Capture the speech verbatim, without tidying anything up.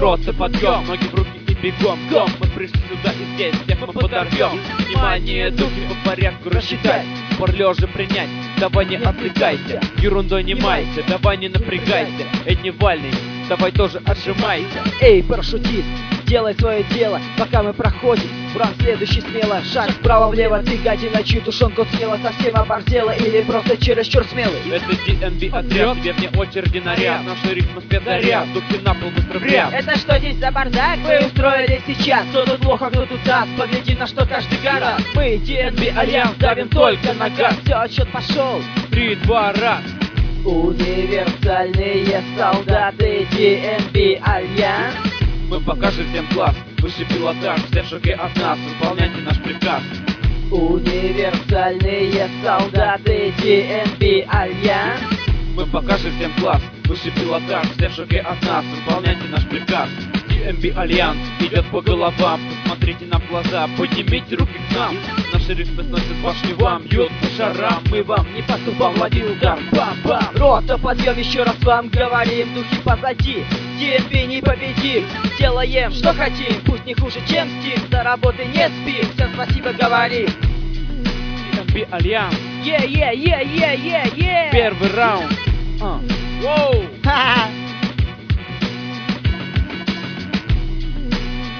рота подъем, ноги в руки и бегом. Гом, мы пришли сюда и здесь всех мы подорвем. Внимание, духи по порядку рассчитать, пор лежа принять, давай не отвлекайся, ерундой не майся, давай не напрягайся, эй, дневальный, давай тоже отжимайся. Эй, парашютист, делай свое дело, пока мы проходим. Бран, следующий смело, шаг вправо-влево, ты гадина, чью тушенку съела, совсем оборзела или просто чересчур смелый. Это ди эм би отряд, тебе вне очереди наряд, наши ритмы спецзаряд, духи на пол быстро в ряд. Это что здесь за бардак вы устроили сейчас? Кто тут плохо, кто тут так, погляди на что каждый гора. Мы ди эм би Альянс, давим только на газ. Все, отсчет пошел. Три, два, раз. Универсальные солдаты ди эм би Альянс. Мы покажем всем класс, высший пилотаж, все в шаге от нас, выполняйте наш приказ. Универсальные солдаты ди эм би Альянс. Мы покажем всем класс, высший пилотаж, все в шаге от нас, выполняйте наш приказ. ди эм би Альянс идет по головам, посмотрите нам в глаза, поднимите руки к нам. Наши ритмы сносят башни вам, бьют по шарам, мы вам не по зубам, лови удар, бам-бам. Рота, подъем, еще раз вам говорим, духи позади, ди эм би не победим. Делаем, что хотим, пусть не хуже, чем Steam, за работы не спим, всем спасибо говорим. ди эм би Альянс, Е-е-е-е-е-е. первый раунд. Uh. Воу! Ха-ха.